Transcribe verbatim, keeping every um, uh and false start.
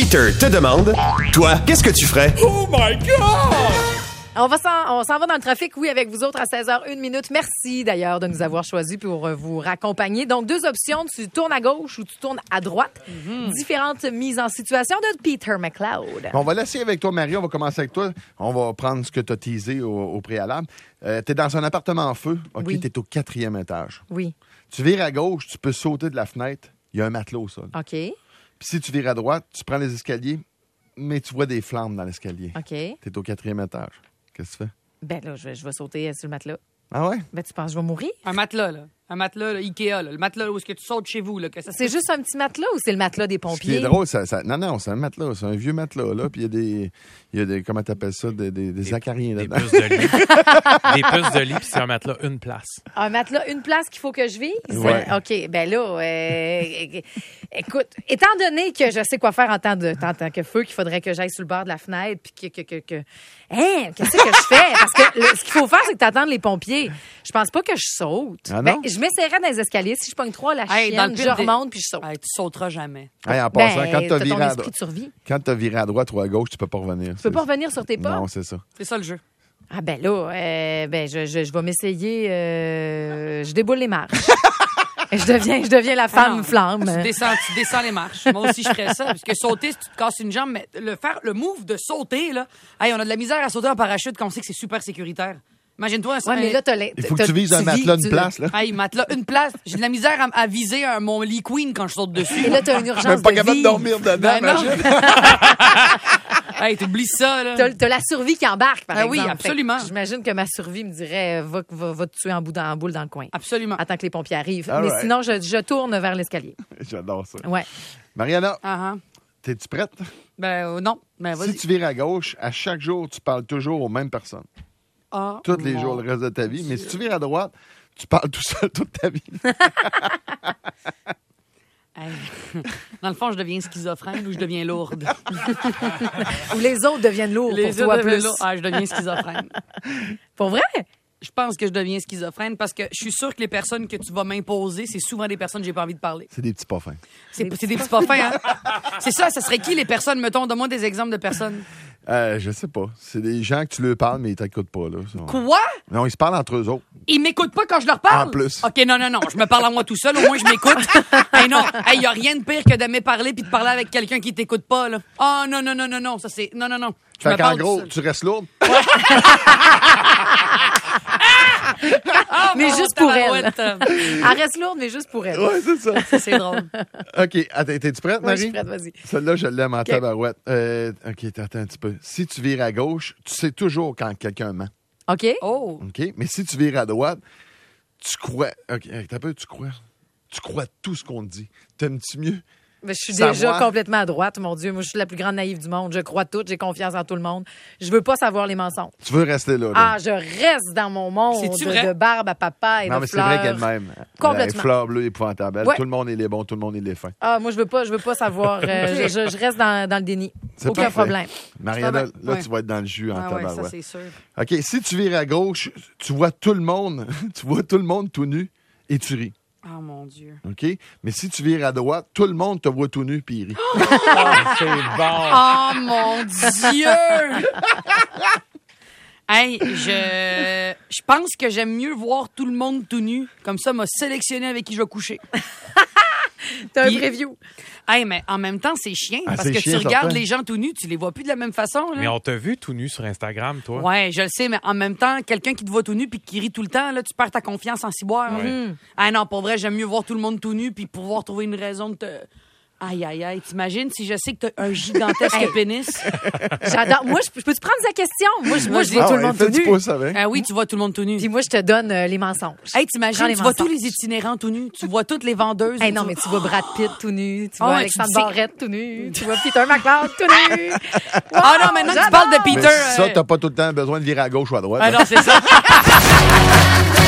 Peter te demande, toi, qu'est-ce que tu ferais? Oh my God! On va s'en, on s'en va dans le trafic, oui, avec vous autres à seize heures une minute. Merci d'ailleurs de nous avoir choisis pour vous raccompagner. Donc, deux options, tu tournes à gauche ou tu tournes à droite. Mm-hmm. Différentes mises en situation de Peter McLeod. On va laisser avec toi, Marie. On va commencer avec toi. On va prendre ce que tu as teasé au, au préalable. Euh, tu es dans un appartement en feu. OK, oui. Tu es au quatrième étage. Oui. Tu vires à gauche, tu peux sauter de la fenêtre. Il y a un matelot au sol. OK. Puis si tu vires à droite, tu prends les escaliers, mais tu vois des flammes dans l'escalier. OK. Tu es au quatrième étage. Qu'est-ce que tu fais? Ben là, je vais, je vais sauter sur le matelas. Ah ouais? Ben, tu penses que je vais mourir? Un matelas, là. Un matelas, là, Ikea, là. Le matelas où est-ce que tu sautes chez vous, là. Que ça C'est juste un petit matelas ou c'est le matelas des pompiers? Ce qui est drôle, ça, ça, non, non, c'est un matelas. C'est un vieux matelas, là. Puis il y a des, il y a des, comment t'appelles ça? Des, des, des, des acariens, Des là-dedans. puces de lit. Des puces de lit, puis c'est un matelas, une place. Un matelas, une place qu'il faut que je vise? Ouais. OK. Ben là, euh, écoute, étant donné que je sais quoi faire en temps, de, en tant que feu, qu'il faudrait que j'aille sur le bord de la fenêtre, puis que, que, que, que... Hein, qu'est-ce que je fais? Parce que le, ce qu'il faut faire, c'est que t'attendes les pompiers. Je pense pas que je saute. Ah non? Ben, je m'essaierais dans les escaliers. Si je pogne trois, la Hey, dans chienne, le je pire des- remonte, puis je saute. Hey, tu sauteras jamais. Hey, en passant, Ben, quand t'as t'as ton viré, à esprit droite, de survie. quand t'as viré à droite ou à gauche, tu peux pas revenir. Tu peux pas revenir sur tes pas? Non, c'est ça. C'est ça le jeu. Ah ben là, euh, ben je, je, je vais m'essayer. Euh, je déboule les marches. je deviens, je deviens la femme Ah non. flamme. Tu descends, tu descends les marches. Moi aussi, je ferais ça. Parce que sauter, si tu te casses une jambe, mais le faire, le move de sauter, là. Hey, on a de la misère à sauter en parachute quand on sait que c'est super sécuritaire. Imagine-toi. Ouais, mais là, t'as les- Il faut que t'as- tu vises un vis- matelas, une tu- place, là. Hey, matelas, une place. J'ai de la misère à, à viser un, mon lit queen quand je saute dessus. Et là, t'as une urgence Même pas de capable vie. de dormir dedans, Ben non. imagine. Hey, t'oublies ça, là. T'as, t'as la survie qui embarque, par Ah exemple. oui, Fait que absolument. J'imagine que ma survie me dirait, euh, va, va, va te tuer en, bout dans, en boule dans le coin. Absolument. Attends que les pompiers arrivent. All mais right. sinon, je, je tourne vers l'escalier. J'adore ça. Ouais. Mariana, Ah, ah. t'es-tu prête? Ben, euh, non. Ben, vas-y. Si tu vires à gauche, à chaque jour, tu parles toujours aux mêmes personnes. Ah, Tous les mon jours, le reste de ta vie. Mais si tu vires à droite, tu parles tout seul toute ta vie. Hey. Dans le fond, je deviens schizophrène ou je deviens lourde. Ou les autres deviennent lourds pour Les toi autres deviennent plus. lourds. Ah, je deviens schizophrène. Pour vrai? Je pense que je deviens schizophrène parce que je suis sûre que les personnes que tu vas m'imposer, c'est souvent des personnes que j'ai pas envie de parler. C'est des petits pas fins. C'est, c'est des petits pas fins, hein? C'est ça, ça serait qui les personnes? Mettons, donne-moi des exemples de personnes. Euh, je sais pas. C'est des gens que tu leur parles, mais ils t'écoutent pas, là. Ils sont- Quoi? Non, ils se parlent entre eux autres. Ils m'écoutent pas quand je leur parle? En plus. OK, non, non, non. Je me parle à moi tout seul. Au moins, je m'écoute. Hey, non. Hey, y a rien de pire que d'aimer parler puis de parler avec quelqu'un qui t'écoute pas, là. Ah, non, non, non, non, non. Ça, c'est. Non, non, non. Je me Fait qu'en parle tout gros, seul. tu restes lourde. Ah, Mais mon juste pour elle. tabarouette. Elle reste lourde, mais juste pour elle. Ouais, c'est ça. Ça, c'est drôle. OK. Attends, t'es-tu prête, Ouais, je suis Marie? prête, vas-y. Celle-là, je l'aime en tabarouette. Euh, OK, attends un petit peu. Si tu vires à gauche, tu sais toujours quand quelqu'un ment. OK? Oh. OK? Mais si tu vires à droite, tu crois. OK, t'as peu, tu crois. Tu crois tout ce qu'on te dit. T'aimes-tu mieux? Ben, je suis Savoir. déjà complètement à droite, mon Dieu. Moi, je suis la plus grande naïve du monde. Je crois tout, j'ai confiance en tout le monde. Je veux pas savoir les mensonges. Tu veux rester là, là. Ah, je reste dans mon monde C'est-tu de, vrai? de barbe à papa et non, de mais c'est fleurs. vrai qu'elle-même. Complètement. Elle fleur bleue épouvantable. Elle, Ouais. Tout le monde, il est bon, tout le monde, il est fin. Ah, moi, je veux pas, je veux pas savoir. euh, je, je- je reste dans, dans le déni. C'est Aucun parfait. problème. Mariana, C'est pas là, bien. tu vas être dans le jus en Ah ouais, ça, tabarouette. c'est sûr. OK, si tu vires à gauche, tu vois tout le monde, tu vois tout le monde tout nu et tu ris. Ah, mon Dieu. OK? Mais si tu vires à droite, tout le monde te voit tout nu puis il rit. Ah, c'est bon. Oh, mon Dieu! Hey, je, je pense que j'aime mieux voir tout le monde tout nu. Comme ça, m'a sélectionné avec qui je vais coucher. T'as un Puis- preview. Hey, mais en même temps, c'est chiant. Ah, parce c'est que chiant, tu regardes certain. les gens tout nus, tu les vois plus de la même façon. Là. Mais on t'a vu tout nu sur Instagram, toi. Ouais, je le sais, mais en même temps, quelqu'un qui te voit tout nu puis qui rit tout le temps, là, tu perds ta confiance en ciboire. là. Ouais. Ah non, pour vrai, j'aime mieux voir tout le monde tout nu puis pouvoir trouver une raison de te... Aïe, aïe, aïe. T'imagines si je sais que t'as un gigantesque Hey. pénis? J'adore. Moi, je, je peux-tu prendre sa question? Moi, je, moi, je dis Ah tout ouais, le monde fais tout du nu. pouce avec. Ah oui, tu vois tout le monde tout nu. Puis moi, je te donne euh, les mensonges. Hey, Prends t'imagines, les tu vois tous mensonges. les itinérants tout nus. Tu vois toutes les vendeuses. Hey, non, tu mais vois- tu vois Brad Pitt tout nu, tu Ah vois ouais, Alexandre tu dis- Barrette tout nu, tu vois Peter McLeod tout nu. Ah non, maintenant que tu j'adore. parles de Mais Peter... ça, euh, t'as pas tout le temps besoin de virer à gauche ou à droite. Ah là. non, c'est ça.